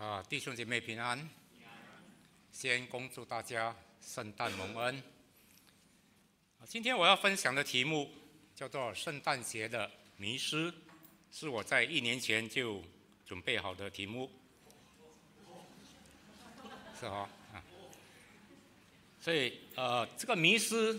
弟兄姐妹平安。先恭祝大家圣诞蒙恩。今天我要分享的题目叫做圣诞节的迷失，是我在1年前就准备好的题目。是哦，所以这个迷失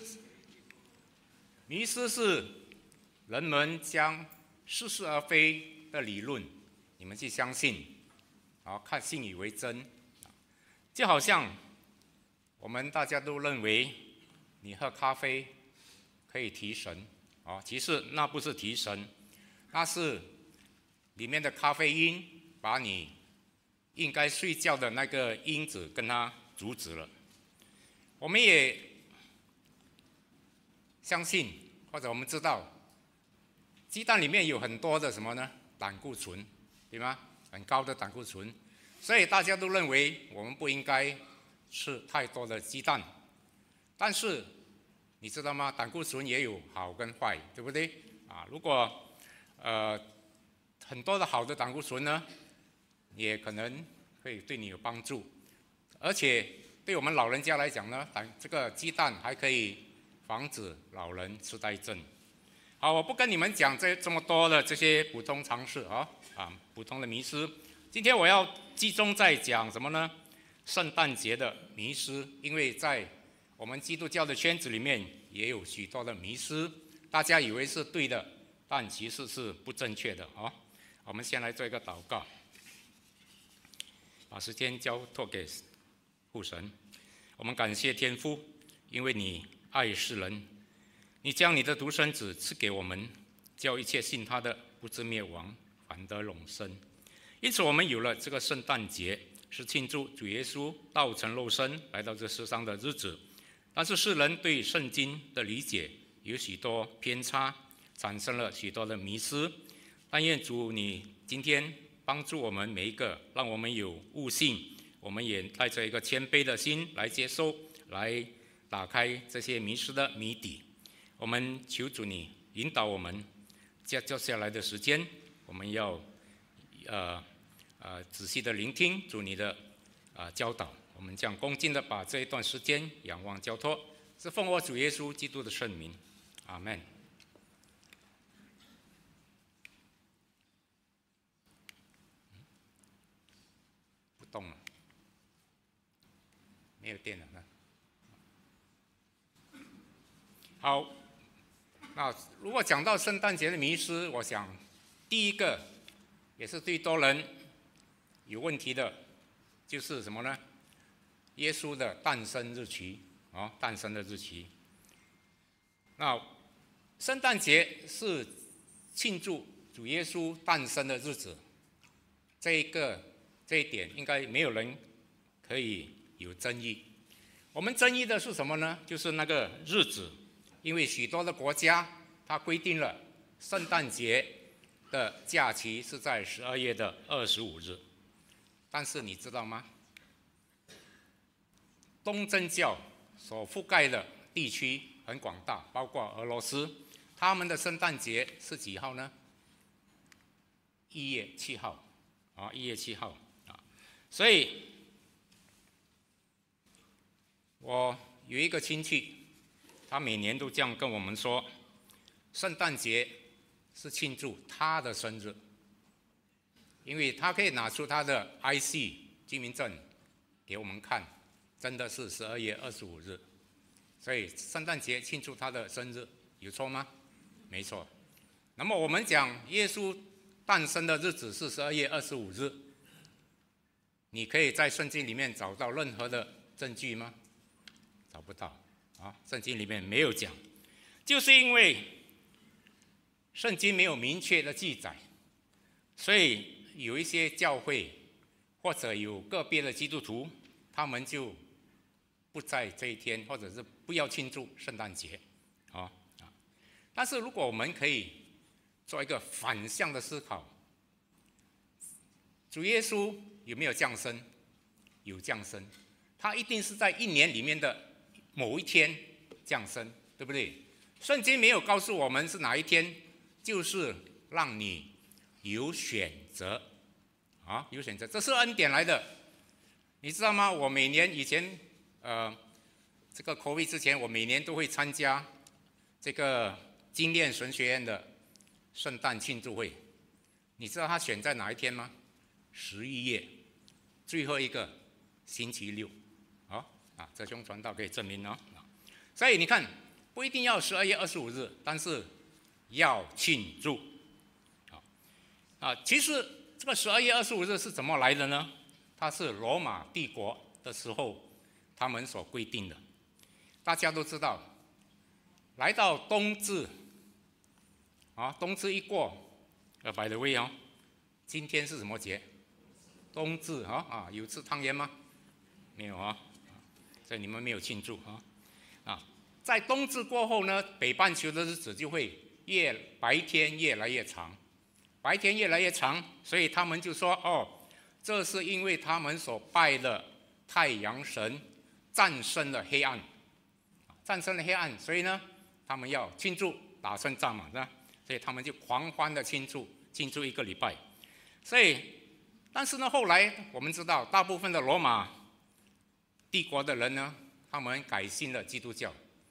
是人们将似是而非的理论，你们去相信。看信以为真，就好像我们大家都认为你喝咖啡可以提神，其实那不是提神，那是里面的咖啡因把你应该睡觉的那个因子跟它阻止了。我们也相信，或者我们知道，鸡蛋里面有很多的什么呢？胆固醇，对吗？很高的胆固醇，所以大家都认为我们不应该吃太多的鸡蛋。但是你知道吗？胆固醇也有好跟坏，对不对？如果很多的好的胆固醇呢，也可能会对你有帮助，而且对我们老人家来讲呢，这个鸡蛋还可以防止老人痴呆症。好，我不跟你们讲这么多的这些普通常识普通的迷思。今天我要集中在讲什么呢？圣诞节的迷思，因为在我们基督教的圈子里面也有许多的迷思，大家以为是对的，但其实是不正确的。我们先来做一个祷告，把时间交托给父神。我们感谢天父，因为你爱世人，你将你的独生子赐给我们，叫一切信他的不至灭亡，反得永生。因此我们有了这个圣诞节，是庆祝主耶稣道成肉身来到这世上的日子。但是世人对圣经的理解有许多偏差，产生了许多的迷思。但愿主你今天帮助我们每一个，让我们有悟性，我们也带着一个谦卑的心来接受，来打开这些迷失的谜底。我们求主你引导我们，接下来的时间，我们要仔细的聆听主你的教导。我们将恭敬的把这一段时间仰望交托，是奉我主耶稣基督的圣名，阿们。不动了，没有电了。好，那如果讲到圣诞节的迷思，我想第一个也是最多人有问题的，就是什么呢？耶稣的诞生日期，诞生的日期。那圣诞节是庆祝主耶稣诞生的日子，这一点应该没有人可以有争议。我们争议的是什么呢？就是那个日子，因为许多的国家它规定了圣诞节的假期是在12月的25日，但是你知道吗？东正教所覆盖的地区很广大，包括俄罗斯，他们的圣诞节是几号呢？1月7号，1月7号所以，我有一个亲戚，他每年都这样跟我们说，圣诞节是庆祝他的生日，因为他可以拿出他的 IC 居民证给我们看，真的是12月25日，所以圣诞节庆祝他的生日，有错吗？没错。那么我们讲耶稣诞生的日子是12月25日，你可以在圣经里面找到任何的证据吗？找不到圣经里面没有讲，就是因为圣经没有明确的记载，所以有一些教会或者有个别的基督徒，他们就不在这一天，或者是不要庆祝圣诞节但是如果我们可以做一个反向的思考，主耶稣有没有降生？有降生，他一定是在1年里面的某一天降生，对不对？圣经没有告诉我们是哪一天，就是让你有选择啊，有选择，这是恩典来的。你知道吗？我每年以前这个 COVID 之前，我每年都会参加这个精炼神学院的圣诞庆祝会。你知道他选在哪一天吗？11月最后一个星期六。这兄传道可以证明哦。所以你看，不一定要12月25日，但是要庆祝。其实这个12月25日是怎么来的呢？它是罗马帝国的时候他们所规定的。大家都知道，来到冬至，冬至一过，by the way今天是什么节？冬至有吃汤圆吗？没有所以你们没有庆祝在冬至过后呢，北半球的日子就会白天越来越长，白天越来越长，所以他们就说这是因为他们所拜的太阳神战胜了黑暗，所以呢，他们要庆祝，打胜仗嘛，是吧？所以他们就狂欢的庆祝1个礼拜。所以，但是呢，后来我们知道，大部分的罗马帝国的人呢，他们改信了基督教，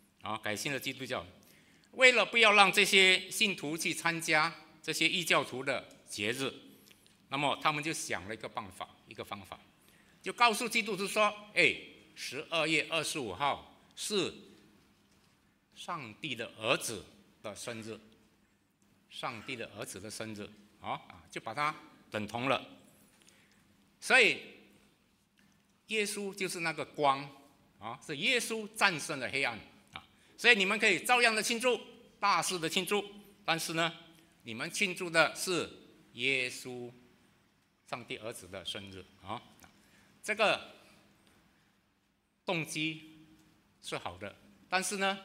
为了不要让这些信徒去参加这些异教徒的节日，那么他们就想了一个方法，就告诉基督徒说：12月25号是上帝的儿子的生日，就把它等同了。所以耶稣就是那个光是耶稣战胜了黑暗所以你们可以照样的庆祝，大肆的庆祝，但是呢，你们庆祝的是耶稣上帝儿子的生日这个动机是好的，但是呢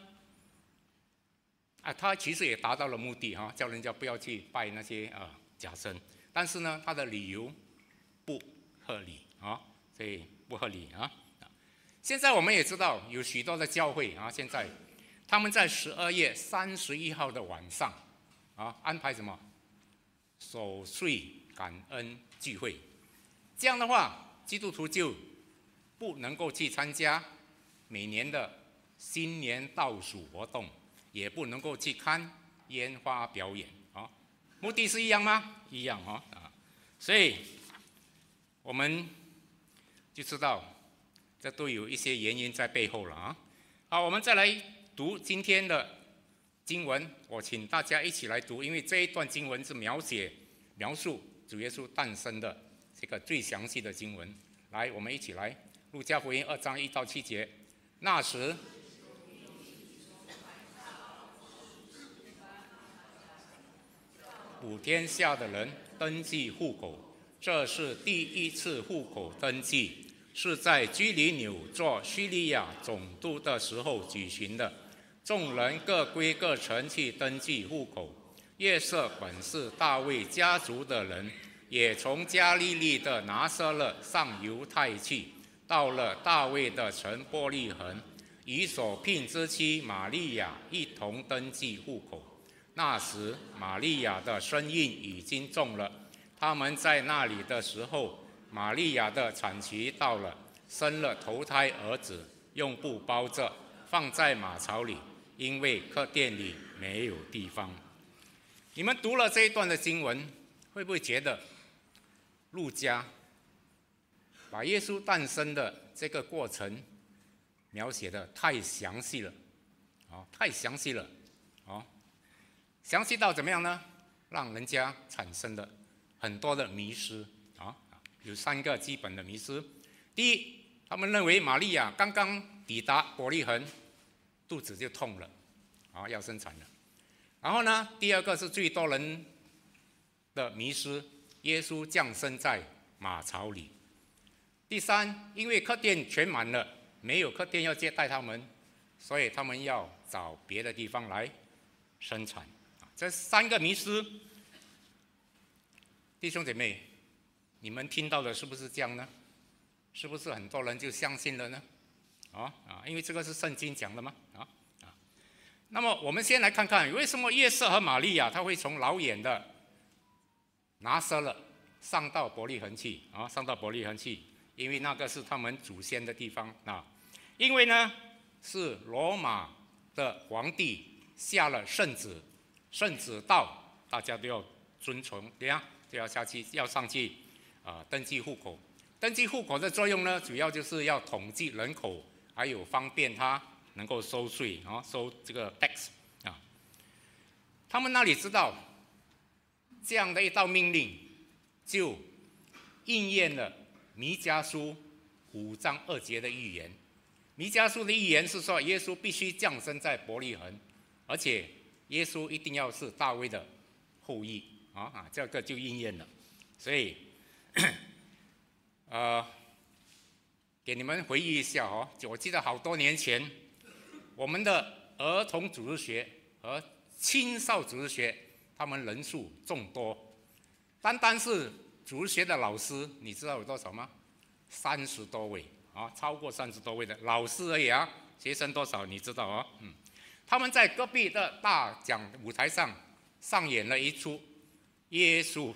他其实也达到了目的叫人家不要去拜那些假神，但是呢，他的理由不合理所以不合理现在我们也知道有许多的教会现在他们在12月31号的晚上安排什么守岁感恩聚会，这样的话基督徒就不能够去参加每年的新年倒数活动，也不能够去看烟花表演目的是一样吗？一样所以我们就知道这都有一些原因在背后了好，我们再来读今天的经文，我请大家一起来读，因为这一段经文是描述主耶稣诞生的这个最详细的经文。来，我们一起来，路加福音2章1到7节。那时，普天下的人登记户口，这是第一次户口登记，是在居里纽做叙利亚总督的时候举行的。众人各归各城去登记户口。约瑟本是大卫家族的人，也从加利利的拿撒勒上犹太去，到了大卫的城伯利恒，与所聘之妻玛利亚一同登记户口。那时玛利亚的身孕已经重了，他们在那里的时候，玛利亚的产期到了，生了头胎儿子，用布包着，放在马槽里，因为客店里没有地方。你们读了这一段的经文，会不会觉得路加把耶稣诞生的这个过程描写的太详细了太详细了详细到怎么样呢？让人家产生了很多的迷失有3个基本的迷失。第一，他们认为玛利亚刚刚抵达伯利恒，肚子就痛了要生产了。然后呢，第二个是最多人的迷失，耶稣降生在马槽里。第三，因为客店全满了，没有客店要接待他们，所以他们要找别的地方来生产。这3个迷失，弟兄姐妹，你们听到的是不是这样呢？是不是很多人就相信了呢？因为这个是圣经讲的吗？那么我们先来看看，为什么约瑟和玛利亚他会从老远的拿撒勒上到伯利恒去啊，上到伯利恒去，因为那个是他们祖先的地方啊。因为呢是罗马的皇帝下了圣旨，圣旨到，大家都要遵从，对呀，就要上去登记户口。登记户口的作用呢，主要就是要统计人口，还有方便他能够收税啊，收这个 tax 啊。他们那里知道这样的一道命令，就应验了弥迦书5章2节的预言。弥迦书的预言是说，耶稣必须降生在伯利恒，而且耶稣一定要是大卫的后裔这个就应验了。所以给你们回忆一下我记得好多年前，我们的儿童主日学和青少主日学，他们人数众多，单是主日学的老师，你知道有多少吗？30多位超过30多位的老师而已学生多少你知道他们在隔壁的大讲舞台上上演了一出耶稣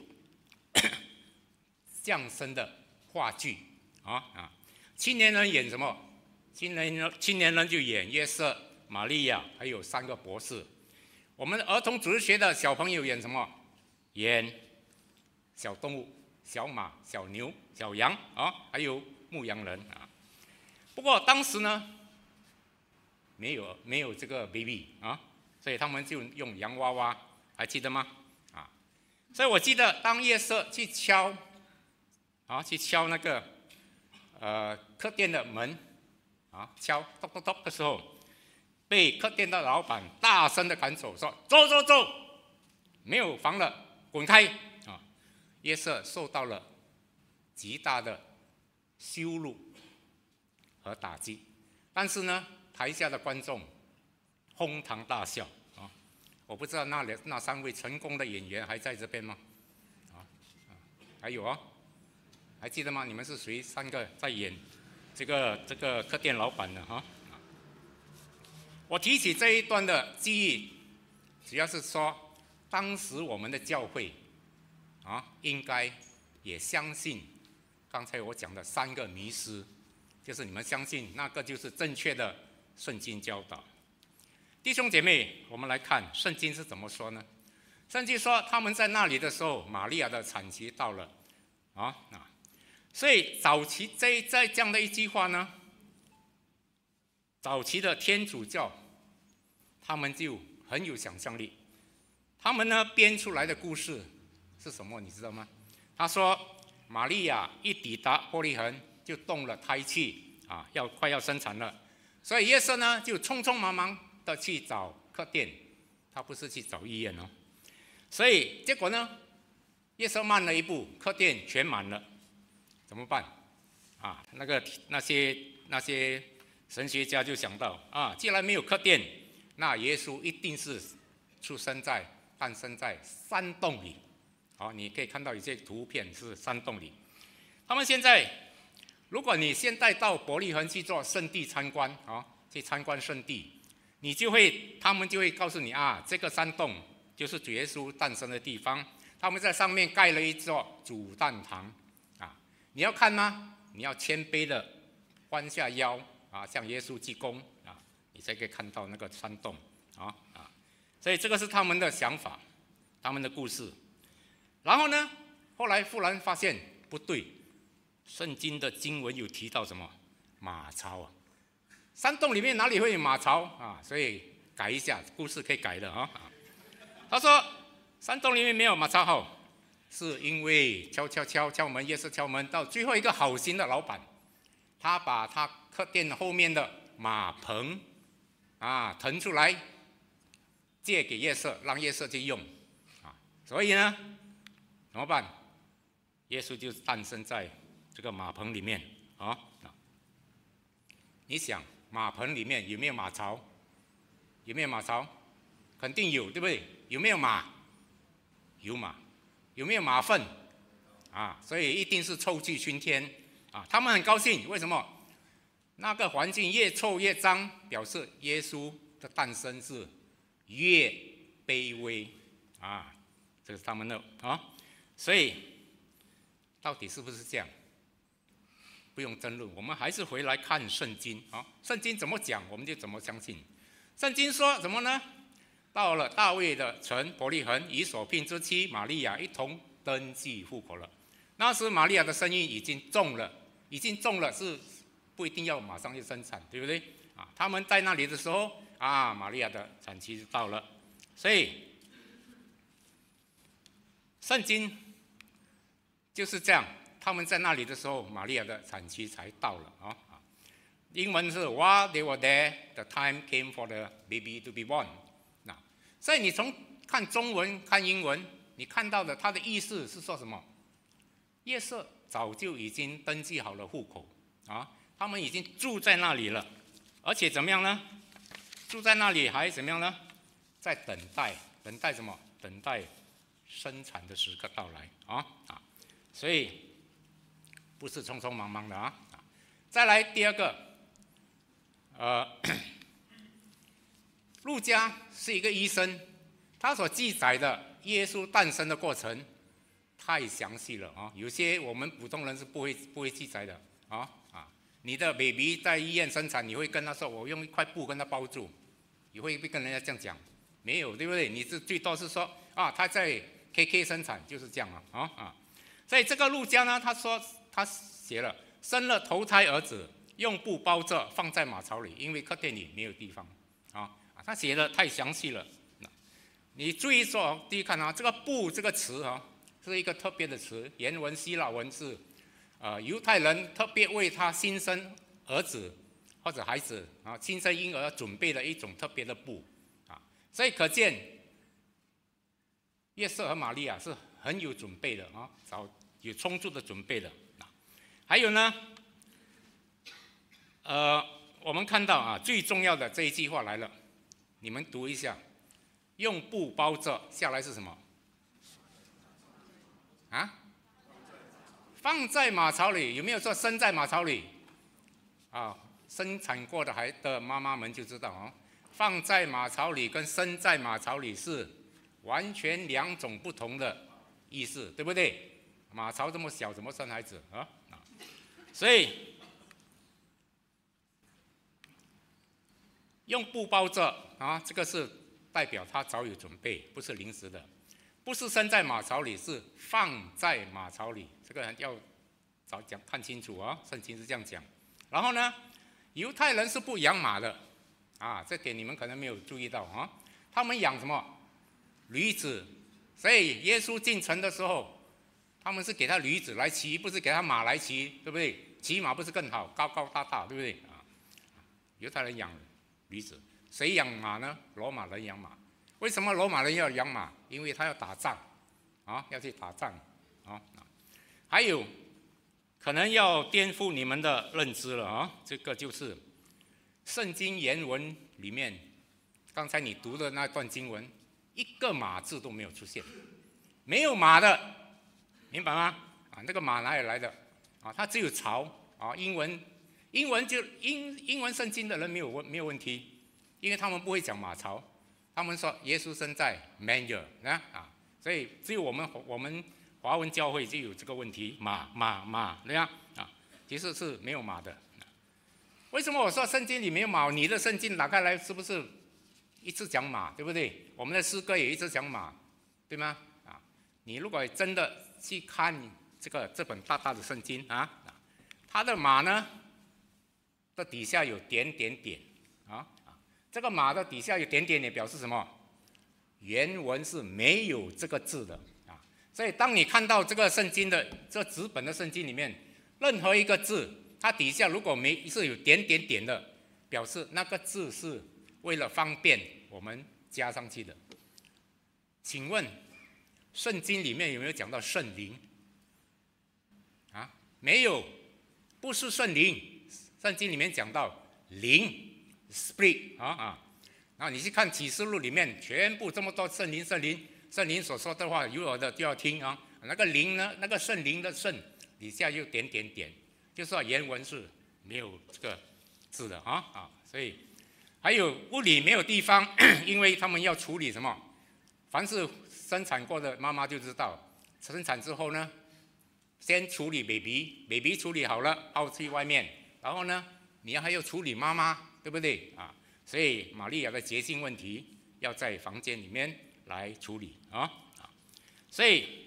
降生的话剧青年人演什么？青年人就演约瑟、玛利亚，还有3个博士。我们儿童主日学的小朋友演什么？演小动物，小马、小牛、小羊还有牧羊人不过当时呢，没有这个 baby 所以他们就用洋娃娃，还记得吗？所以我记得当约瑟去敲那个客店的门敲咚咚咚的时候，被客店的老板大声的赶走，说走，没有房了，滚开约瑟受到了极大的羞辱和打击，但是呢，台下的观众哄堂大笑我不知道那3位成功的演员还在这边吗？还有还记得吗？你们是谁3个在演这个客店老板的我提起这一段的记忆，主要是说，当时我们的教会应该也相信刚才我讲的3个迷思，就是你们相信那个就是正确的圣经教导。弟兄姐妹，我们来看圣经是怎么说呢？圣经说他们在那里的时候，玛利亚的产期到了所以早期在这样的一句话呢，早期的天主教他们就很有想象力，他们呢编出来的故事是什么？你知道吗？他说玛利亚一抵达伯利恒就动了胎气快要生产了，所以约瑟呢就匆匆忙忙的去找客店，他不是去找医院所以结果呢，约瑟慢了一步，客店全满了，怎么办那些神学家就想到既然没有客店，那耶稣一定是诞生在山洞里你可以看到有些图片是山洞里。他们现在，如果你现在到伯利恒去做圣地参观去参观圣地，他们就会告诉你这个山洞就是主耶稣诞生的地方，他们在上面盖了一座主诞堂你要看吗？你要谦卑的弯下腰向耶稣鞠躬你才可以看到那个山洞所以这个是他们的想法，他们的故事。然后呢，后来忽然发现不对，圣经的经文有提到什么马槽山洞里面哪里会有马槽所以改一下，故事可以改的他说山洞里面没有马槽是因为敲门，耶稣敲门，到最后一个好心的老板，他把他客店后面的马棚腾出来借给约瑟，让约瑟去用所以呢怎么办？耶稣就诞生在这个马棚里面你想马棚里面有没有马槽？有没有马槽？肯定有，对不对？有没有马？有马。有没有马粪所以一定是臭气熏天他们很高兴，为什么？那个环境越臭越脏，表示耶稣的诞生是越卑微这是他们的所以到底是不是这样？不用争论，我们还是回来看圣经啊。圣经怎么讲，我们就怎么相信。圣经说什么呢？到了大卫的城伯利恒，与所聘之妻玛利亚一同登记户口了。那时玛利亚的身孕已经重了，是不一定要马上就生产，对不对？啊，他们在那里的时候啊，玛利亚的产期就到了，所以圣经就是这样。他们在那里的时候，玛利亚的产期才到了啊。英文是 While they were there, the time came for the baby to be born。那所以你从看中文、看英文，你看到的它的意思是说什么？约瑟早就已经登记好了户口啊，他们已经住在那里了，而且怎么样呢？住在那里还怎么样呢？在等待什么？等待生产的时刻到来啊。所以不是匆匆忙忙的啊。再来第二个，路加是一个医生，他所记载的耶稣诞生的过程太详细了啊，有些我们普通人是不会记载的啊。你的 baby 在医院生产，你会跟他说我用一块布跟他包住，你会不会跟人家这样讲？没有，对不对？你是最多是说啊，他在 KK 生产，就是这样啊。所以这个路加呢，他写了生了头胎儿子，用布包着放在马槽里，因为客店里没有地方啊。他写的太详细了。你注意说，第一看啊，这个布这个词啊，是一个特别的词，原文希腊文是犹太人特别为他新生儿子或者孩子啊，新生婴儿准备的一种特别的布啊。所以可见约瑟和玛利亚是很有准备的啊，有充足的准备的。还有呢，我们看到啊，最重要的这一句话来了，你们读一下，用布包着，下来是什么？啊？放在马槽里，有没有说生在马槽里？啊，生产过的妈妈们就知道啊，放在马槽里跟生在马槽里是完全两种不同的意思，对不对？马槽这么小，怎么生孩子啊？所以用布包着啊，这个是代表他早有准备，不是临时的，不是生在马槽里，是放在马槽里，这个要早讲看清楚啊，圣经是这样讲。然后呢，犹太人是不养马的啊，这点你们可能没有注意到啊，他们养什么？驴子，所以耶稣进城的时候，他们是给他驴子来骑，不是给他马来骑，对不对？骑马不是更好，高高大大，对不对啊？犹太人养驴子，谁养马呢？罗马人养马。为什么罗马人要养马？因为他要打仗啊，要去打仗啊。还有可能要颠覆你们的认知了啊，这个就是圣经原文里面，刚才你读的那段经文，一个马字都没有出现，没有马的，明白吗？啊，那个马哪里来的？啊，它只有槽啊。英文圣经的人没有问题，因为他们不会讲马槽，他们说耶稣生在 manger 啊，所以只有我们华文教会就有这个问题，马那样啊，其实是没有马的。为什么我说圣经里没有马？你的圣经打开来是不是一直讲马，对不对？我们的诗歌也一直讲马，对吗？啊，你如果真的去看这本大大的圣经啊，它的马呢的底下有点点点啊，这个马的底下有点点点表示什么？原文是没有这个字的啊，所以当你看到这个圣经的这纸本的圣经里面，任何一个字，它底下如果是有点点点的，表示那个字是为了方便我们加上去的。请问圣经里面有没有讲到圣灵？啊，没有，不是圣灵。圣经里面讲到灵 ，spirit 啊。然后你去看启示录里面，全部这么多圣灵所说的话，有耳的就要听啊。那个灵呢，那个圣灵的圣底下又点点点，就说原文是没有这个字的啊。所以还有屋里没有地方，因为他们要处理什么？凡是生产过的妈妈就知道，生产之后呢， 先处理 baby 处理好了，抛去外面，然后呢，你还要处理妈妈，对不对啊？所以玛利亚的洁净问题要在房间里面来处理啊。所以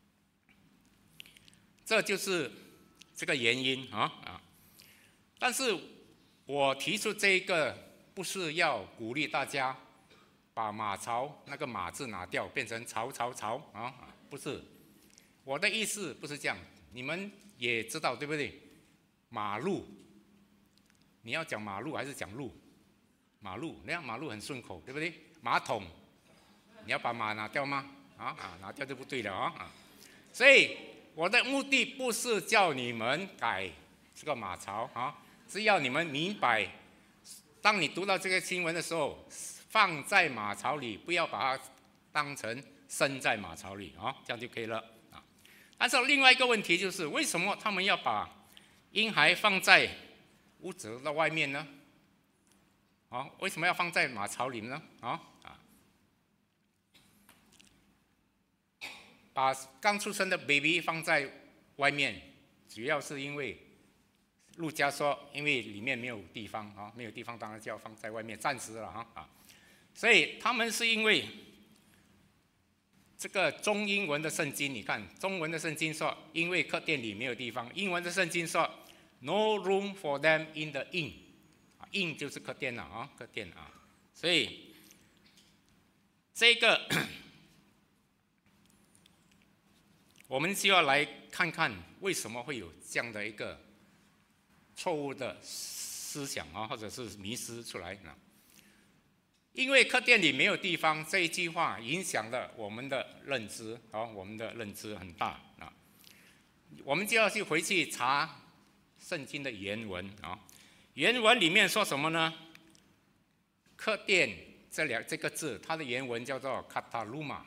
这就是这个原因啊。但是我提出这个不是要鼓励大家把马槽那个马字拿掉，变成曹啊，不是。我的意思不是这样，你们也知道对不对？马路，你要讲马路还是讲路？马路，那样马路很顺口，对不对？马桶，你要把马拿掉吗？拿掉就不对了啊。所以我的目的不是叫你们改这个马槽啊，是要你们明白，当你读到这个经文的时候，放在马槽里，不要把它当成生在马槽里啊，这样就可以了啊。但是另外一个问题就是，为什么他们要把婴孩放在屋子的外面呢？为什么要放在马槽里呢？把刚出生的 baby 放在外面，主要是因为路加说，因为里面没有地方没有地方，当然就要放在外面，暂时了所以他们是因为这个中英文的圣经，你看中文的圣经说，因为客店里没有地方；英文的圣经说 ，No room for them in the inn，inn 就是客店了客店所以这个我们就要来看看为什么会有这样的一个错误的思想或者是迷失出来呢？因为客店里没有地方这一句话影响了我们的认知我们的认知很大我们就要去回去查圣经的原文原文里面说什么呢？客店这个字，它的原文叫做 kataluma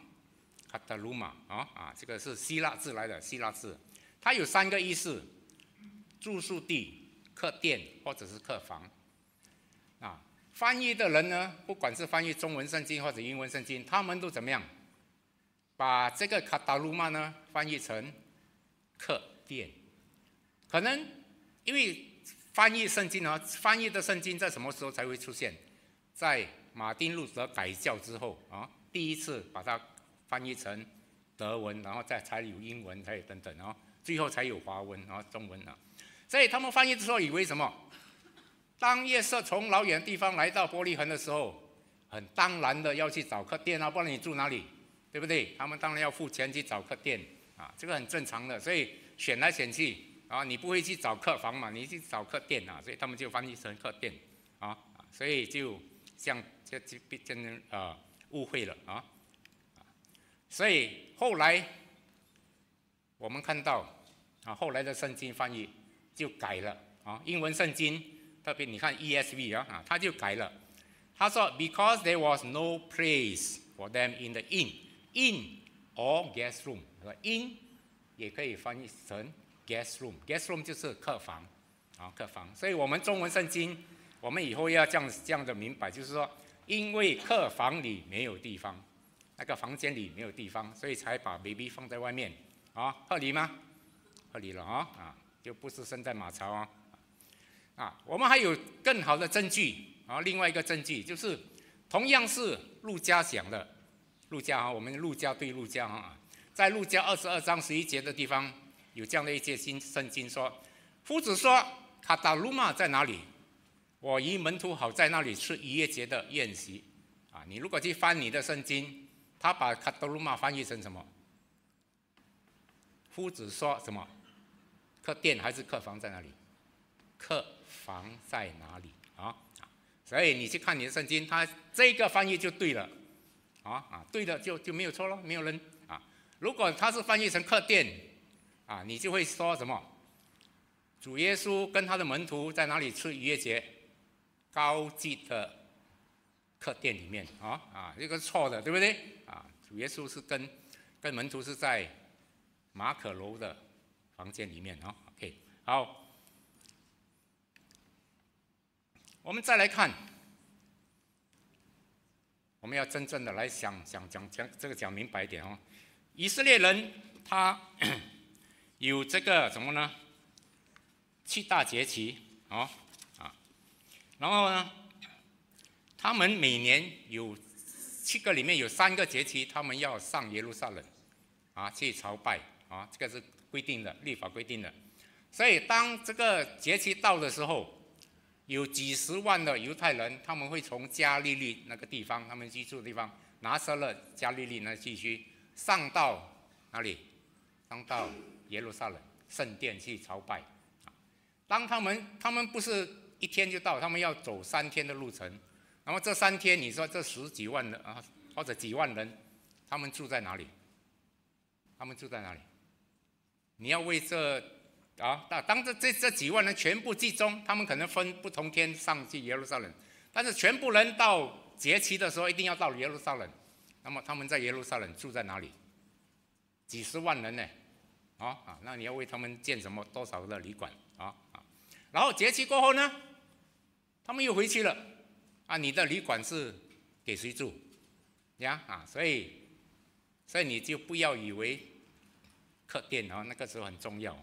这个是希腊字来的，希腊字，它有3个意思：住宿地、客店或者是客房翻译的人呢，不管是翻译中文圣经或者英文圣经，他们都怎么样？把这个卡达鲁玛呢翻译成客店。可能因为翻译圣经翻译的圣经在什么时候才会出现？在马丁路德改教之后第一次把它翻译成德文，然后再才有英文，才有等等最后才有华文中文所以他们翻译的时候以为什么？当约瑟从老远的地方来到伯利恒的时候，很当然的要去找客店不然你住哪里？对不对？他们当然要付钱去找客店这个很正常的。所以选来选去你不会去找客房嘛，你去找客店所以他们就翻译成客店所以就变成误会了所以后来我们看到后来的圣经翻译就改了英文圣经。特别你看 ESV 他就改了，他说 Because there was no place for them in the inn or guest room，inn 也可以翻译成 guest room，guest room 就是客房客房。所以我们中文圣经，我们以后要这样的明白，就是说，因为客房里没有地方，那个房间里没有地方，所以才把 baby 放在外面合理吗？合理了就不是生在马槽我们还有更好的证据另外一个证据就是同样是路加讲的，路加我们路加对路加在路加22章11节的地方有这样的一节圣经说，夫子说卡达鲁玛在哪里？我与门徒好在那里吃逾越节的宴席你如果去翻你的圣经，他把卡达鲁玛翻译成什么？夫子说什么？客店还是客房在哪里？客房在哪里所以你去看你的圣经，它这个翻译就对了对的就没有错了，没有人如果他是翻译成客店你就会说什么？主耶稣跟他的门徒在哪里吃逾越节？高级的客店里面这个错的，对不对主耶稣是跟门徒是在马可楼的房间里面OK， 好。我们再来看，我们要真正的来讲这个讲明白一点以色列人他有这个什么呢？7大节期然后呢，他们每年有7个里面有3个节期，他们要上耶路撒冷去朝拜这个是规定的，律法规定的。所以当这个节期到的时候，有几十万的犹太人，他们会从加利利那个地方，他们居住的地方，拿撒勒、加利利那地区，上到哪里？上到耶路撒冷圣殿去朝拜。当他们不是1天就到，他们要走3天的路程。那么这3天，你说这10几万人或者几万人，他们住在哪里？他们住在哪里？你要为当这几万人全部集中，他们可能分不同天上去耶路撒冷，但是全部人到节期的时候一定要到耶路撒冷。那么他们在耶路撒冷住在哪里？几十万人呢？那你要为他们建什么多少的旅馆然后节期过后呢，他们又回去了你的旅馆是给谁住所以你就不要以为客店那个时候很重要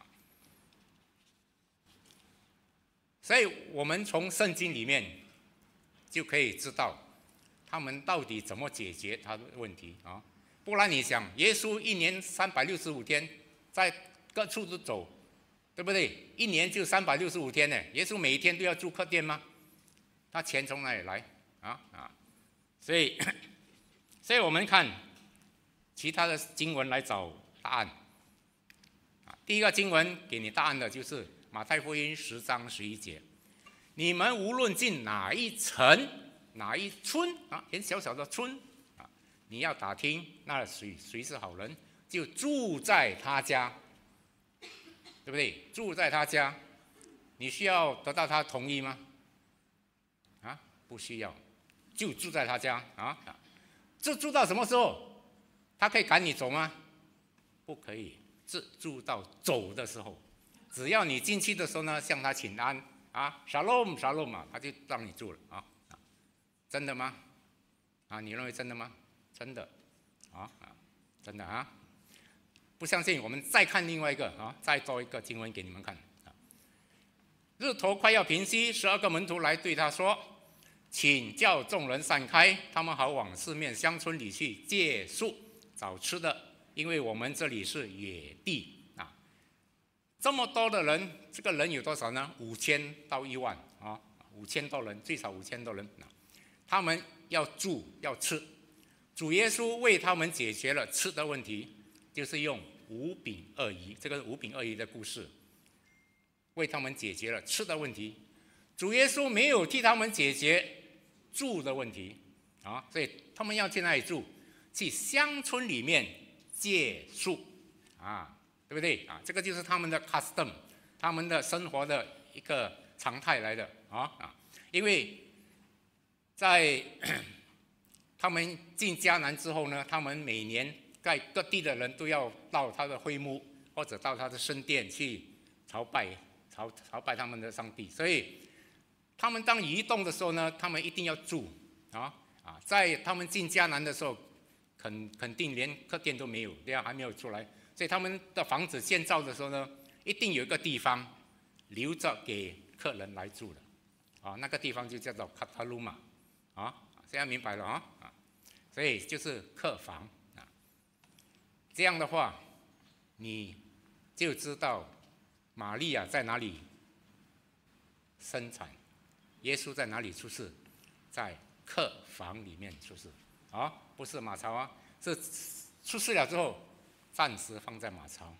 所以我们从圣经里面就可以知道他们到底怎么解决他的问题不然你想，耶稣1年365天在各处都走，对不对？1年就365天呢，耶稣每一天都要住客店吗？他钱从哪里来所以我们看其他的经文来找答案第一个经文给你答案的就是马太福音10章11节，你们无论进哪一城哪一村很小小的村你要打听那谁是好人，就住在他家，对不对？住在他家，你需要得到他同意吗？不需要，就住在他家这住到什么时候？他可以赶你走吗？不可以，是住到走的时候。只要你进去的时候呢，向他请安，shalom shalom 他就让你住了真的吗？你认为真的吗？真的真的不相信我们再看另外一个再多一个经文给你们看日头快要平息，12个门徒来对他说，请叫众人散开，他们好往四面乡村里去借宿找吃的，因为我们这里是野地这么多的人，这个人有多少呢？5000到1万5000多人，最少5000多人他们要住要吃，主耶稣为他们解决了吃的问题，就是用5饼2鱼，这个5饼2鱼的故事为他们解决了吃的问题。主耶稣没有替他们解决住的问题所以他们要去哪里住？去乡村里面借宿对不对这个就是他们的 custom， 他们的生活的一个常态来的因为在他们进迦南之后呢，他们每年在各地的人都要到他的会幕或者到他的圣殿去朝拜他们的上帝，所以他们当移动的时候呢，他们一定要住在他们进迦南的时候，肯定连客店都没有，还没有出来，所以他们的房子建造的时候呢，一定有一个地方留着给客人来住的那个地方就叫做卡塔鲁玛现在明白了所以就是客房这样的话你就知道玛利亚在哪里生产，耶稣在哪里出世？在客房里面出世不是马槽是出世了之后暂时放在马槽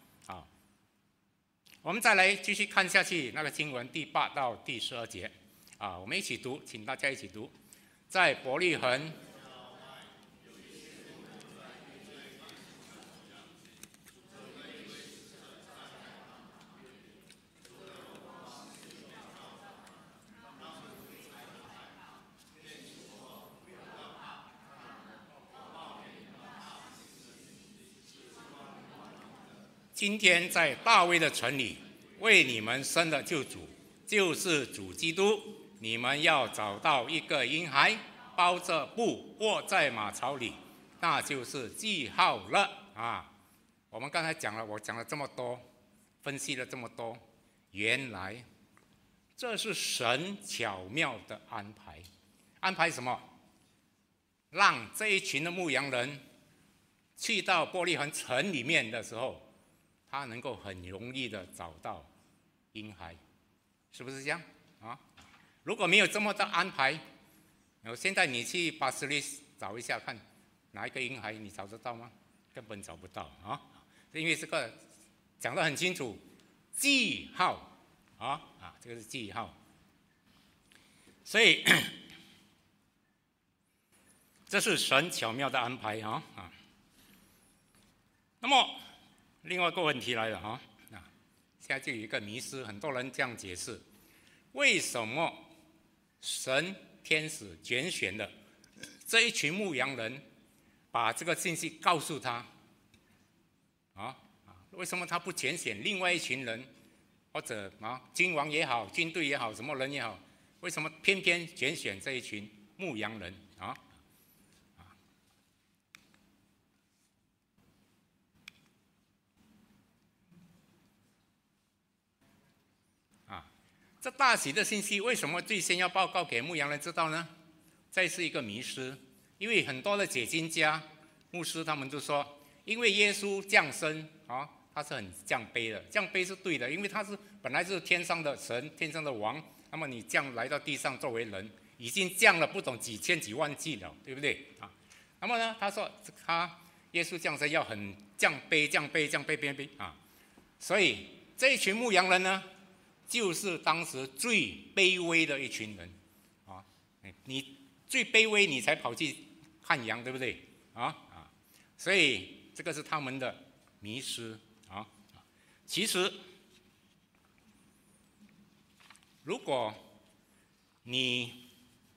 我们再来继续看下去那个经文第8到第12节我们一起读，请大家一起读。在伯利恒今天在大卫的城里为你们生的救主，就是主基督。你们要找到一个婴孩，包着布卧在马槽里，那就是记号了我们刚才讲了，我讲了这么多，分析了这么多，原来这是神巧妙的安排。安排什么？让这一群的牧羊人去到伯利恒城里面的时候，他能够很容易的找到婴孩，是不是这样啊？如果没有这么的安排，现在你去巴斯利找一下看，哪一个婴孩你找得到吗？根本找不到啊！因为这个讲得很清楚，记号这个是记号，所以这是神巧妙的安排啊！那么另外一个问题来了现在就有一个迷思，很多人这样解释：为什么神天使拣选的这一群牧羊人，把这个信息告诉他为什么他不拣选另外一群人，或者君王也好，军队也好，什么人也好，为什么偏偏拣选这一群牧羊人这大喜的信息为什么最先要报告给牧羊人知道呢？这是一个迷失，因为很多的解经家、牧师他们都说，因为耶稣降生他是很降卑的，降卑是对的，因为他是本来是天上的神、天上的王，那么你降来到地上作为人，已经降了不懂几千几万季了，对不对那么呢，他说耶稣降生要很降卑，所以这一群牧羊人呢，就是当时最卑微的一群人你最卑微，你才跑去看羊，对不对所以这个是他们的迷失其实，如果你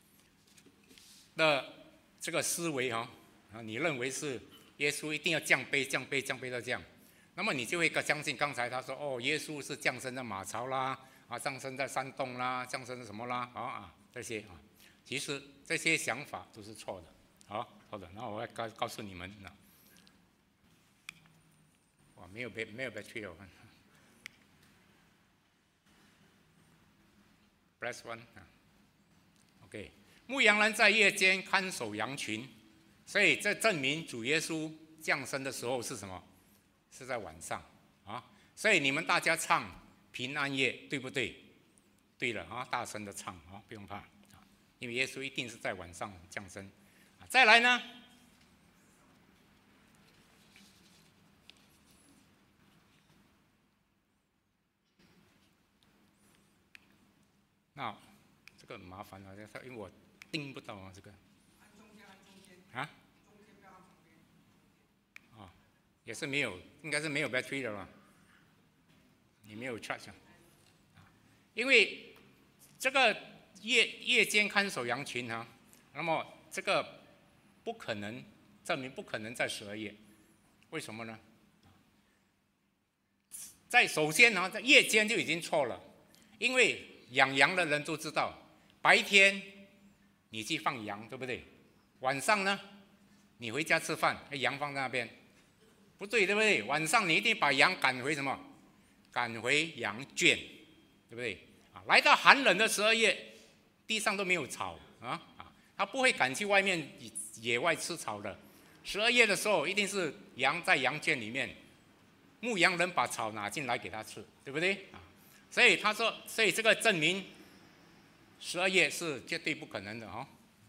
的这个思维你认为是耶稣一定要降卑到这样，那么你就会相信刚才他说耶稣是降生在马槽啦降生在山洞啦，降生在什么啦这些其实这些想法都是错的错的。那我要告诉你们没有 battery 了，press one OK， 牧羊人在夜间看守羊群，所以这证明主耶稣降生的时候是什么？是在晚上所以你们大家唱平安夜，对不对？对了大声的唱不用怕因为耶稣一定是在晚上降生再来呢？那这个很麻烦了，因为我盯不到这个也是没有，应该是没有 battery 的吧？你没有 charge 因为这个夜间看守羊群那么这个不可能证明不可能在12夜，为什么呢？首先在夜间就已经错了，因为养羊的人都知道，白天你去放羊，对不对？晚上呢，你回家吃饭，羊放在那边，不对，对不对？晚上你一定把羊赶回什么？赶回羊圈，对不对？来到寒冷的12夜，地上都没有草他不会赶去外面野外吃草的。12夜的时候，一定是羊在羊圈里面，牧羊人把草拿进来给他吃，对不对？所以他说，所以这个证明12夜是绝对不可能的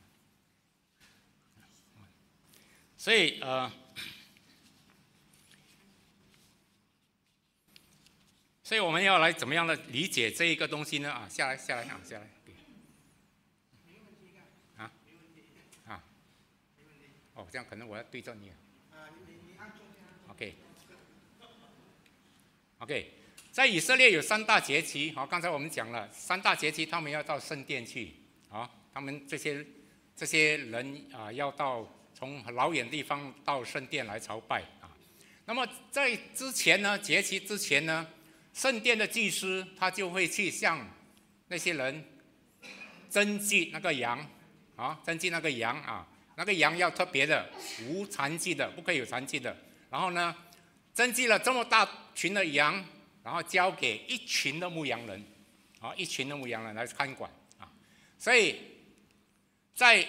所以所以我们要来怎么样的理解这一个东西呢？下来。这样可能我要对着你。OK， 在以色列有3大节期，刚才我们讲了3大节期，他们要到圣殿去他们这些人要从老远地方到圣殿来朝拜那么在之前呢，节期之前呢，圣殿的祭司他就会去向那些人征集那个羊那个羊要特别的，无残疾的，不可以有残疾的。然后呢， 征集了这么大群的羊，然后交给一群的牧羊人，一群的牧羊人来看管啊。所以在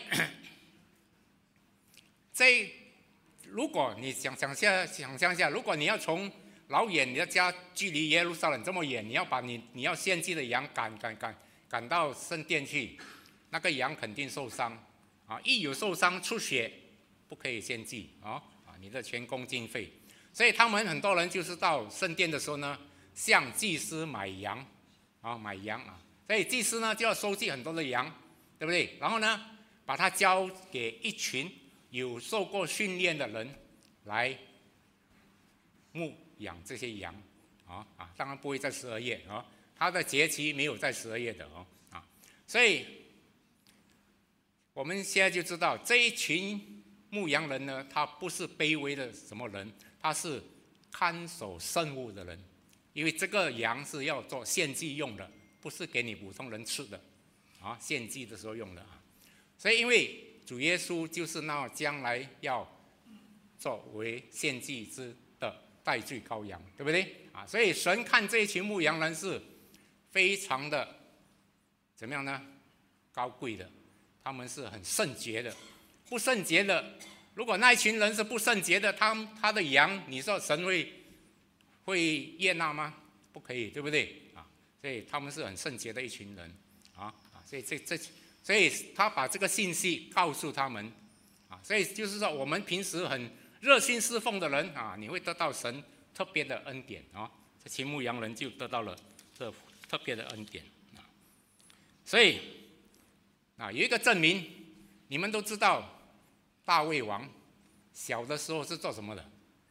如果你想象一下，如果你要从老远你的家距离耶路撒冷这么远，你要把你要献祭的羊赶到圣殿去，那个羊肯定受伤啊！一有受伤出血，不可以献祭啊！你的全公经费，所以他们很多人就是到圣殿的时候呢，向祭司买羊啊，所以祭司呢就要收集很多的羊，对不对？然后呢，把它交给一群有受过训练的人来牧养这些羊当然不会在12月啊，它的节期没有在12月的所以我们现在就知道这一群牧羊人呢，他不是卑微的什么人，他是看守圣物的人，因为这个羊是要做献祭用的，不是给你普通人吃的献祭的时候用的所以因为主耶稣就是那将来要作为献祭之的代罪羔羊，对不对所以神看这一群牧羊人是非常的怎么样呢？高贵的，他们是很圣洁的。不圣洁的，如果那一群人是不圣洁的，他的羊，你说神会悦纳吗？不可以，对不对所以他们是很圣洁的一群人所以他把这个信息告诉他们所以就是说我们平时很热心侍奉的人你会得到神特别的恩典这群牧羊人就得到了这特别的恩典所以有一个证明，你们都知道大卫王小的时候是做什么的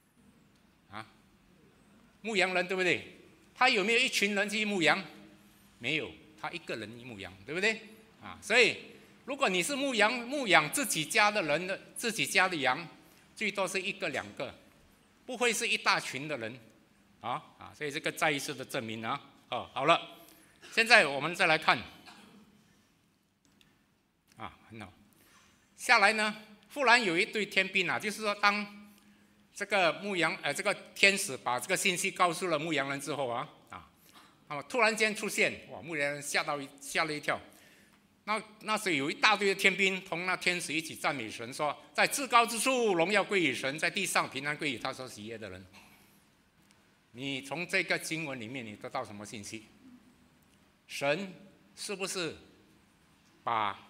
牧羊人，对不对？他有没有一群人去牧羊？没有，他一个人牧羊，对不对所以如果你是牧养自己家的人的自己家的羊，最多是1个2个，不会是一大群的人所以这个再一次的证明好了，现在我们再来看很好。下来呢，忽然有一队天兵就是说，当这个这个天使把这个信息告诉了牧羊人之后突然间出现，哇！牧羊人吓了一跳。那时有一大堆的天兵同那天使一起赞美神，说：在至高之处荣耀归于神，在地上平安归于他所喜悦的人。你从这个经文里面，你得到什么信息？神是不是把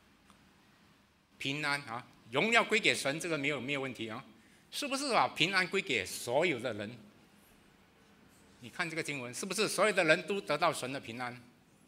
平安荣耀归给神？这个没有问题是不是把平安归给所有的人？你看这个经文，是不是所有的人都得到神的平安？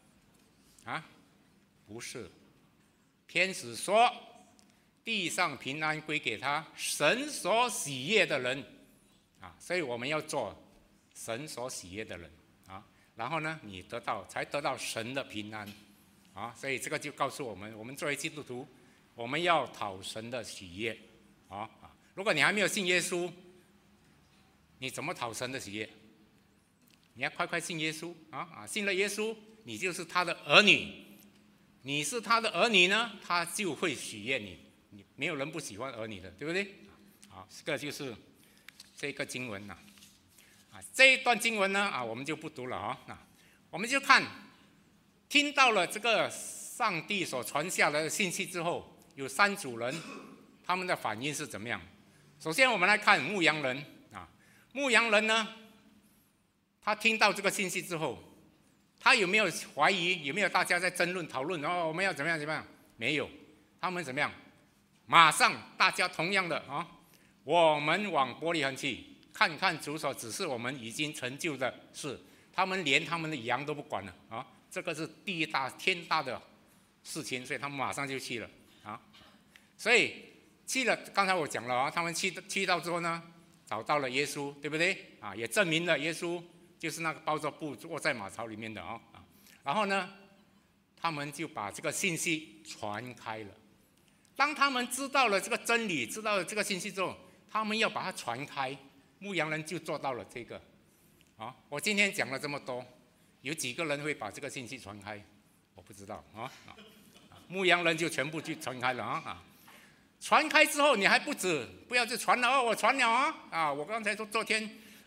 不是。天使说，地上平安归给他神所喜悦的人所以我们要做神所喜悦的人然后呢，你才得到神的平安所以这个就告诉我们作为基督徒，我们要讨神的喜悦如果你还没有信耶稣，你怎么讨神的喜悦？你要快信耶稣信了耶稣，你就是他的儿女。你是他的儿女呢，他就会喜悦你。没有人不喜欢儿女的，对不对？这个就是这个经文这一段经文呢我们就不读了我们就看听到了这个上帝所传下来的信息之后，有3组人，他们的反应是怎么样？首先我们来看牧羊人牧羊人呢，他听到这个信息之后，他有没有怀疑？有没有大家在争论讨论我们要怎么样？没有，他们怎么样？马上大家同样的我们往伯利恒去，看看主所指示我们已经成就的事。他们连他们的羊都不管了这个是天大的事情，所以他们马上就去了所以去了，刚才我讲了他们去到之后呢，找到了耶稣，对不对也证明了耶稣就是那个包着布卧在马槽里面的然后呢，他们就把这个信息传开了。当他们知道了这个真理，知道了这个信息之后，他们要把它传开。牧羊人就做到了这个我今天讲了这么多，有几个人会把这个信息传开？我不知道牧羊人就全部去传开了传开之后，你还不要去传了我传了我刚才说昨天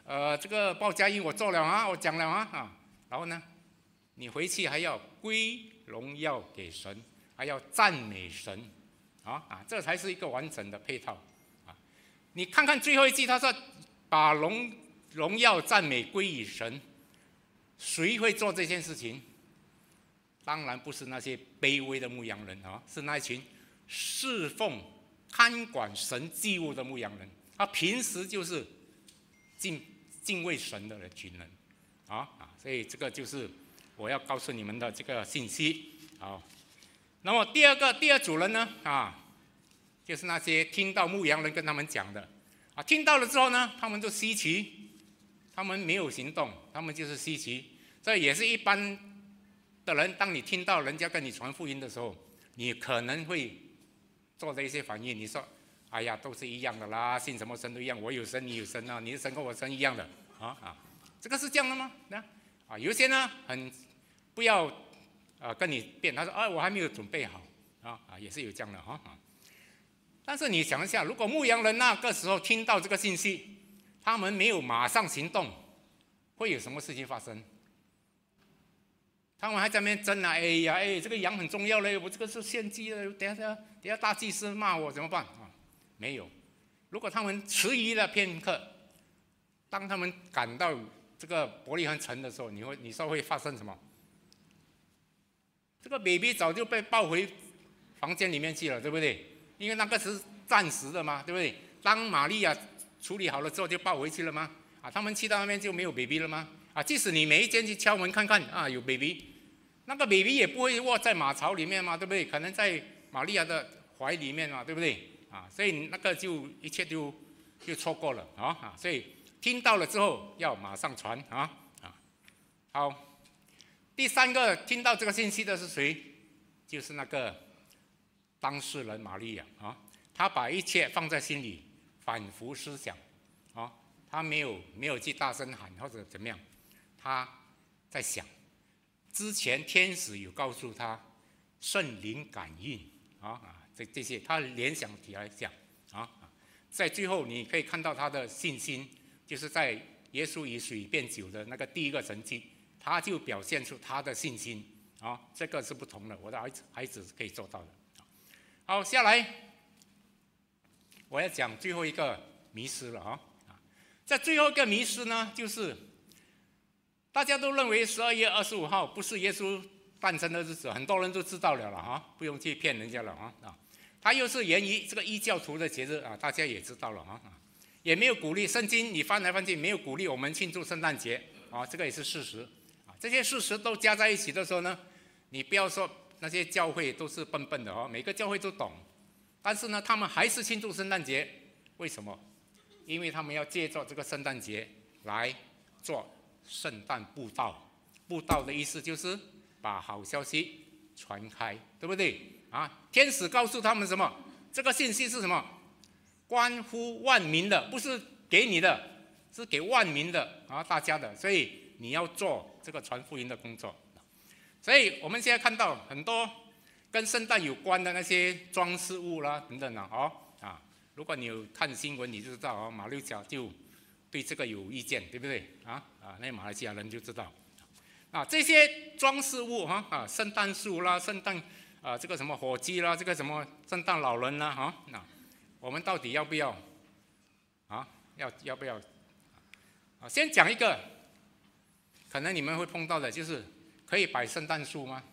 这个报佳音我做了啊，我讲了啊，然后呢，你回去还要归荣耀给神，还要赞美神，这才是一个完整的配套啊。你看看最后一句，他说把荣耀赞美归于神，谁会做这件事情？当然不是那些卑微的牧羊人啊，是那一群侍奉、看管神祭物的牧羊人。他平时就是敬畏神的群人所以这个就是我要告诉你们的这个信息。好，那么第二组人呢就是那些听到牧羊人跟他们讲的听到了之后呢，他们就稀奇，他们没有行动，他们就是稀奇。这也是一般的人，当你听到人家跟你传福音的时候，你可能会做的一些反应。你说：“哎呀，都是一样的啦，信什么神都一样，我有神，你有神啊，你的神跟我神一样的这个是这样的吗？有些呢很不要跟你辩，他说：“我还没有准备好也是有这样的但是你想一下，如果牧羊人那个时候听到这个信息，他们没有马上行动，会有什么事情发生？他们还在那边争这个羊很重要嘞，我这个是献祭的，等下大祭司骂我怎么办没有。如果他们迟疑了片刻，当他们赶到这个伯利恒城的时候，你说会发生什么？这个 baby 早就被抱回房间里面去了，对不对？因为那个是暂时的嘛，对不对？当玛利亚处理好了之后就抱回去了吗？他们去到那边就没有 baby 了吗？即使你每一间去敲门看看有 baby， 那个 baby 也不会卧在马槽里面嘛，对不对？可能在玛利亚的怀里面嘛，对不对？所以那个就一切就错过了所以听到了之后要马上传好，第三个听到这个信息的是谁？就是那个当事人玛利亚他把一切放在心里，反复思想他没有去大声喊或者怎么样，他在想之前天使有告诉他圣灵感应这些他联想起来讲在最后你可以看到他的信心，就是在耶稣以水变酒的那个第一个神迹，他就表现出他的信心这个是不同的，我的孩子是可以做到的。好，下来我要讲最后一个迷失了在最后一个迷失呢，就是大家都认为12月25号不是耶稣诞生的日子，很多人都知道了不用去骗人家了他又是源于这个异教徒的节日大家也知道了也没有鼓励，圣经你翻来翻去没有鼓励我们庆祝圣诞节这个也是事实这些事实都加在一起的时候呢，你不要说那些教会都是笨笨的每个教会都懂，但是呢，他们还是庆祝圣诞节，为什么？因为他们要借着这个圣诞节来做圣诞布道，布道的意思就是把好消息传开，对不对天使告诉他们什么？这个信息是什么？关乎万民的，不是给你的，是给万民的大家的，所以你要做这个传福音的工作。所以我们现在看到很多跟圣诞有关的那些装饰物啦等等如果你有看新闻，你就知道马六甲就对这个有意见，对不对那马来西亚人就知道这些装饰物圣诞树啦，圣诞这个什么火鸡啦，这个什么圣诞老人啦我们到底要不要要不要先讲一个可能你们会碰到的，就是可以摆圣诞树吗？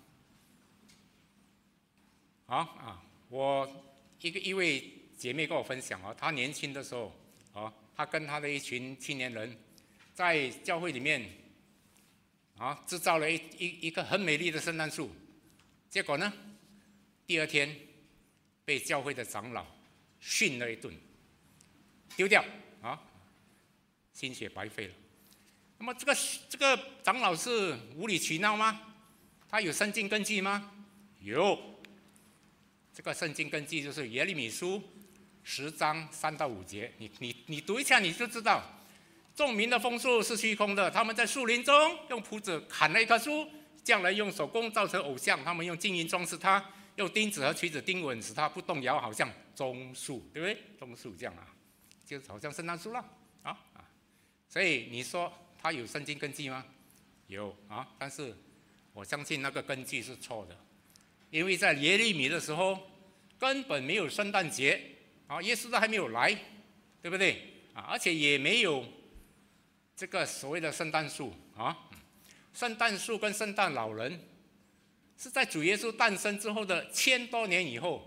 我一位姐妹跟我分享她年轻的时候她跟她的一群青年人在教会里面制造了一个很美丽的圣诞树，结果呢，第二天被教会的长老训了一顿，丢掉心血白费了。那么这个长老是无理取闹吗？他有圣经根据吗？有，这个圣经根据就是耶利米书10章3到5节，你读一下你就知道。众民的枫树是虚空的，他们在树林中用斧子砍了一棵树，匠人用手工造成偶像，他们用金银装饰它，用钉子和锤子钉稳，使它不动摇，好像棕树，对不对？棕树这样就好像圣诞树了所以你说它有圣经根据吗？有啊，但是我相信那个根据是错的，因为在耶利米的时候根本没有圣诞节啊，耶稣都还没有来，对不对啊？而且也没有这个所谓的圣诞树啊，圣诞树跟圣诞老人是在主耶稣诞生之后的1000多年以后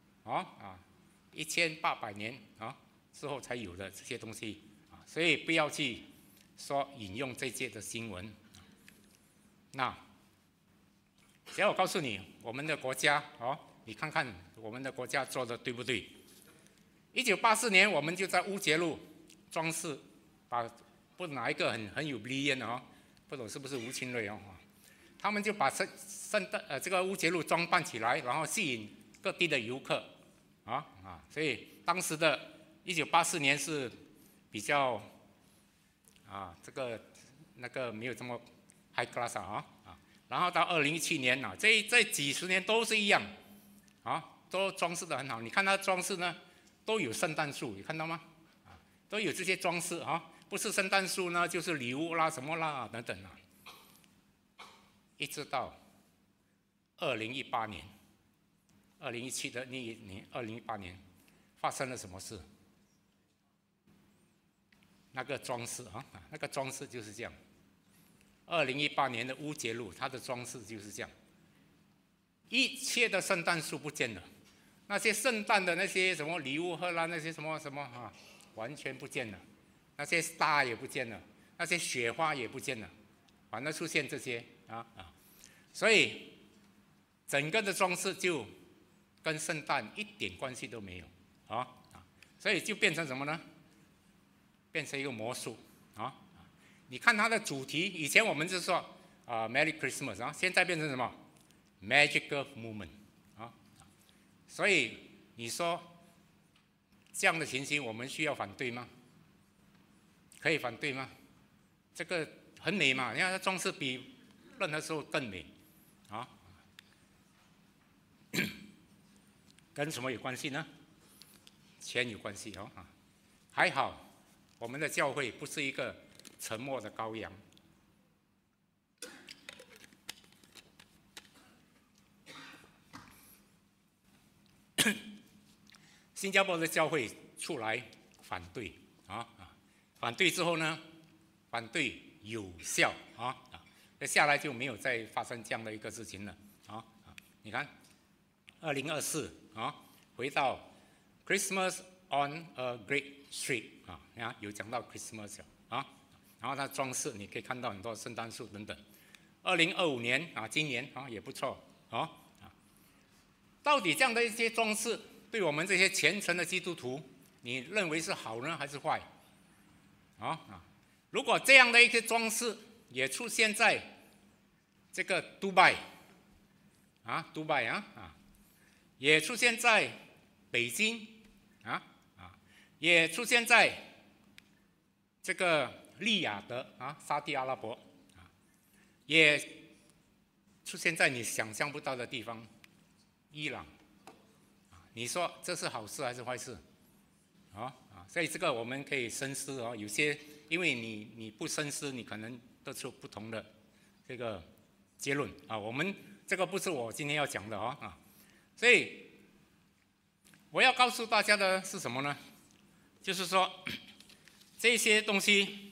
1800年之后才有的这些东西啊，所以不要去说引用这些的新闻。那只要我告诉你，我们的国家你看看我们的国家做的对不对？1984年我们就在乌节路装饰，不哪一个很有利益的不懂是不是吴清瑞他们就把这个乌节路装扮起来，然后吸引各地的游客所以当时的1984年是比较那个没有这么 high class 然后到2017年这几十年都是一样都装饰得很好。你看它装饰呢都有圣诞树，你看到吗？都有这些装饰不是圣诞树呢就是礼物啦什么啦等等一直到2018年，2017的那一年，2018年发生了什么事？那个装饰那个装饰就是这样。2018年的乌节路，它的装饰就是这样，一切的圣诞树不见了，那些圣诞的那些什么礼物盒啦，那些什么完全不见了，那些 star 也不见了，那些雪花也不见了，反而出现这些所以整个的装饰就跟圣诞一点关系都没有所以就变成什么呢？变成一个魔术你看它的主题，以前我们就说Merry Christmas 现在变成什么 Magical Moment 所以你说这样的情形，我们需要反对吗？可以反对吗？这个很美嘛，你看它装饰比任何时候更美跟什么有关系呢？钱有关系还好我们的教会不是一个沉默的羔羊。新加坡的教会出来反对反对之后呢，反对有效那下来就没有再发生这样的一个事情了你看2024回到 Christmas on a Great Street 有讲到 Christmas 然后它装饰你可以看到很多圣诞树等等。2025年今年也不错到底这样的一些装饰对我们这些虔诚的基督徒，你认为是好呢还是坏如果这样的一些装饰也出现在这个杜拜也出现在北京也出现在这个利雅得沙地阿拉伯也出现在你想象不到的地方，伊朗你说这是好事还是坏事所以这个我们可以深思有些因为你不深思，你可能得出不同的这个结论我们这个不是我今天要讲的所以我要告诉大家的是什么呢？就是说这些东西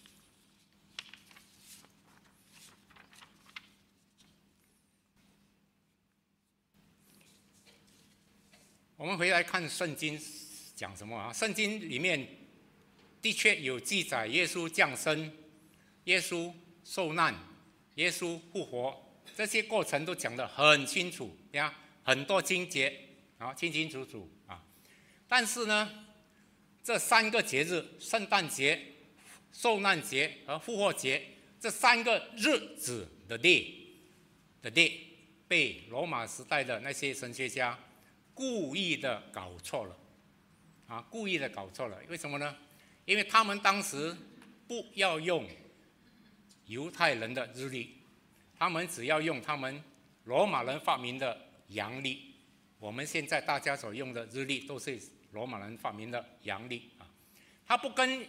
我们回来看圣经讲什么圣经里面的确有记载耶稣降生、耶稣受难、耶稣复活，这些过程都讲得很清楚很多经节清清楚楚但是呢，这3个节日，圣诞节、受难节和复活节，这3个日子的 day 被罗马时代的那些神学家故意的搞错了故意的搞错了。为什么呢？因为他们当时不要用犹太人的日历，他们只要用他们罗马人发明的阳历。我们现在大家所用的日历都是罗马人发明的阳历他不跟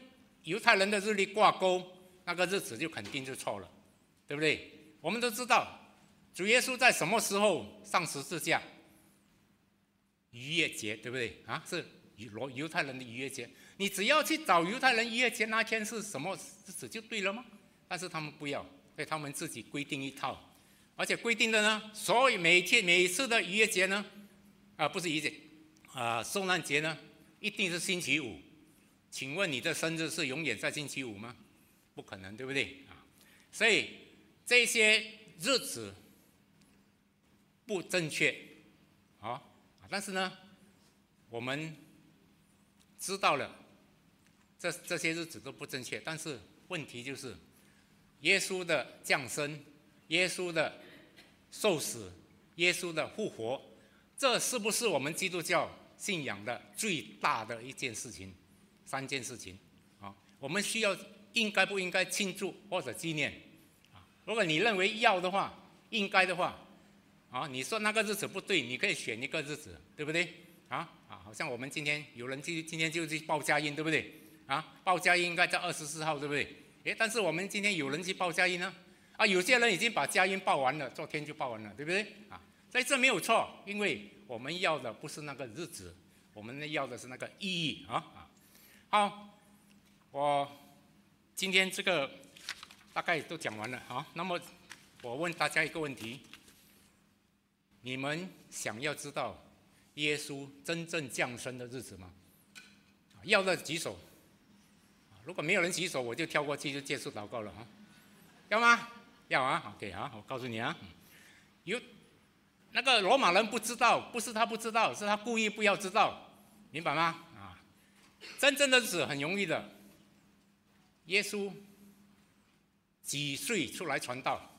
犹太人的日历挂钩，那个日子就肯定就错了，对不对？我们都知道，主耶稣在什么时候上十字架？逾越节，对不对？啊，是犹太人的逾越节。你只要去找犹太人逾越节那天是什么日子就对了吗？但是他们不要，所以他们自己规定一套，而且规定的呢，所以每一次的逾越节呢，不是逾越节，受难节呢，一定是星期五。请问你的生日是永远在星期五吗？不可能，对不对？所以这些日子不正确，但是呢，我们知道了这些日子都不正确，但是问题就是，耶稣的降生、耶稣的受死、耶稣的复活，这是不是我们基督教信仰的最大的一件事情？3件事情我们应该不应该庆祝或者纪念？如果你认为要的话，应该的话，你说那个日子不对，你可以选一个日子，对不对？好像我们今天有人今天就去报佳音，对不对？报佳音应该在24号，对不对？但是我们今天有人去报佳音呢？有些人已经把佳音报完了，昨天就报完了，对不对？所以这没有错，因为我们要的不是那个日子，我们要的是那个意义好，我今天这个大概都讲完了那么我问大家一个问题：你们想要知道耶稣真正降生的日子吗？要的举手。如果没有人举手，我就跳过去就结束祷告了要吗？要OK 我告诉你有那个罗马人不知道，不是他不知道，是他故意不要知道，明白吗？真正的日子很容易的。耶稣几岁出来传道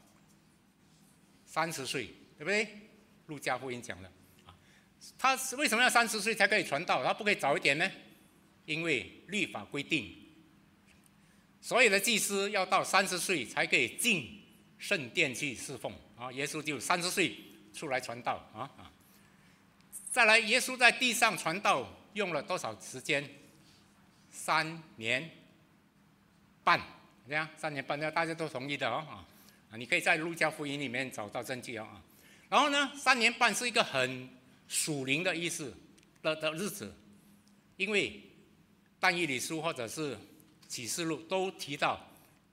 ？30岁，对不对？路加福音讲了他为什么要30岁才可以传道？他不可以早一点呢？因为律法规定，所有的祭司要到30岁才可以进圣殿去侍奉耶稣就30岁出来传道再来，耶稣在地上传道用了多少时间？3年半，这样3年半，大家都同意的你可以在路加福音里面找到证据然后呢，3年半是一个很属灵的意思的日子，因为但以理书或者是启示录都提到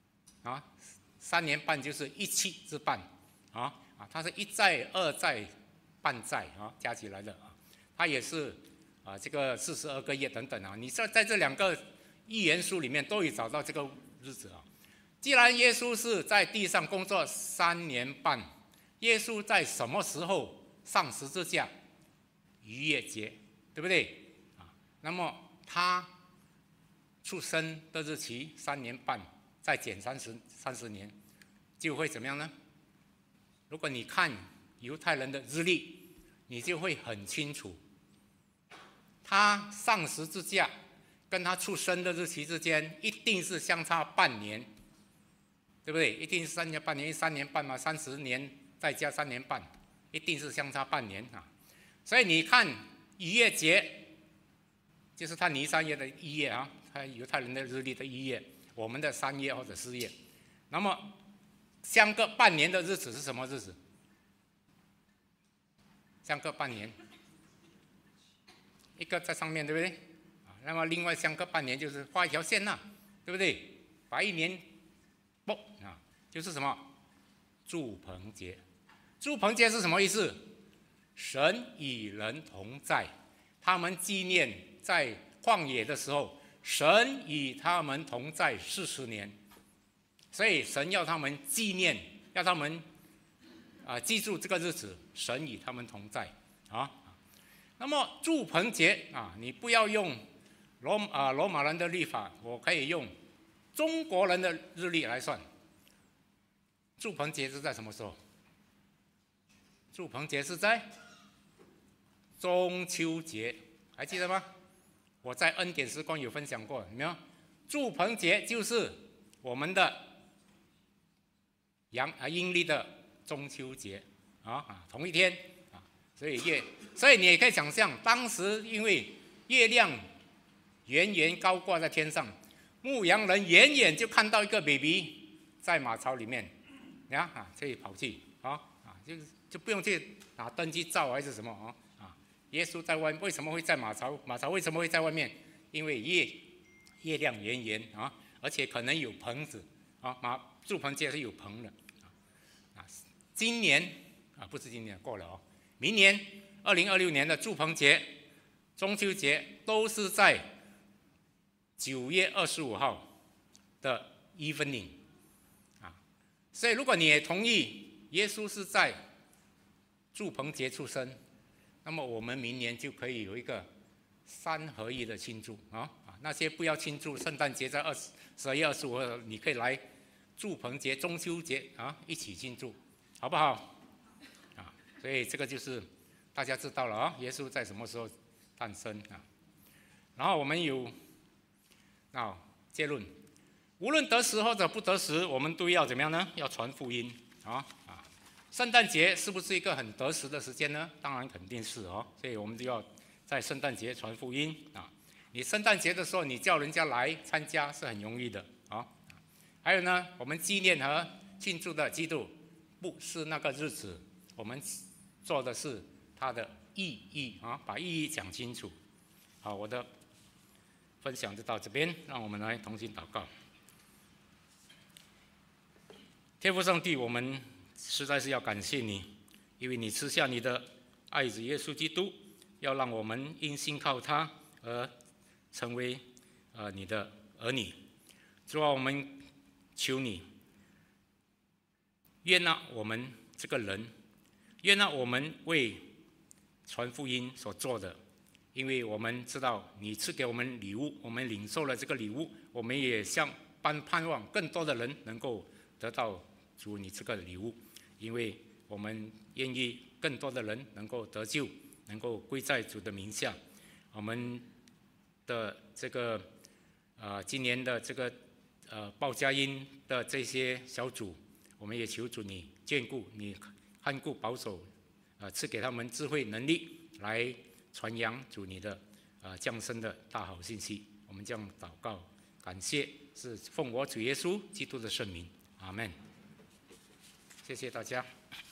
3年半就是1期之半它是1载2载半载加起来的它也是这个42个月等等你在这2个预言书里面都有找到这个日子既然耶稣是在地上工作3年半，耶稣在什么时候上十字架？逾越节，对不对那么他出生的日期3年半，再减30年，就会怎么样呢？如果你看犹太人的日历，你就会很清楚，他上十字架跟他出生的日期之间一定是相差半年，对不对？一定是3年半年，3年半嘛，30年再加3年半，一定是相差半年所以你看逾越节，就是他尼散月的1月他犹太人的日历的1月，我们的3月或者4月，那么相隔半年的日子是什么日子？相隔半年，一个在上面，对不对？那么另外相隔半年就是画一条线对不对？把1年就是什么？住棚节。住棚节是什么意思？神与人同在，他们纪念在旷野的时候，神与他们同在40年，所以神要他们纪念，要他们记住这个日子，神与他们同在那么住棚节你不要用罗马人的历法，我可以用中国人的日历来算。住棚节是在什么时候？住棚节是在中秋节，还记得吗？我在恩典时光有分享过，有没有？住棚节就是我们的阴历的中秋节同一天所以你也可以想象，当时因为月亮圆圆高挂在天上， 牧羊人远远就看到一个 baby 在马槽里面，可以跑去就不用去拿灯去照还是什么耶稣在外面，为什么会在马槽？马槽为什么会在外面？因为月亮圆圆而且可能有棚子住棚节是有棚的今年不是今年过了明年2026年的住棚节、中秋节都是在9月25号的 evening 所以如果你也同意耶稣是在住棚节出生，那么我们明年就可以有一个3合1的庆祝那些不要庆祝圣诞节在12月25号，你可以来住棚节、中秋节一起庆祝，好不好？所以这个就是大家知道了耶稣在什么时候诞生然后我们有结论，无论得时或者不得时，我们都要怎么样呢？要传福音圣诞节是不是一个很得时的时间呢？当然肯定是所以我们就要在圣诞节传福音你圣诞节的时候，你叫人家来参加是很容易的还有呢，我们纪念和庆祝的基督不是那个日子，我们做的是它的意义把意义讲清楚。好，我的分享就到这边，让我们来同心祷告。天父上帝，我们实在是要感谢你，因为你赐下你的爱子耶稣基督，要让我们因信靠他而成为你的儿女。主啊，我们求你悦纳我们这个人，悦纳我们为传福音所做的，因为我们知道你赐给我们礼物，我们领受了这个礼物，我们也盼望更多的人能够得到主你这个礼物，因为我们愿意更多的人能够得救，能够归在主的名下。我们的这个今年的这个报佳音的这些小组，我们也求主你眷顾，你看顾保守，赐给他们智慧能力来传扬主你的降生的大好信息。我们这样祷告感谢，是奉我主耶稣基督的圣名，阿们。谢谢大家。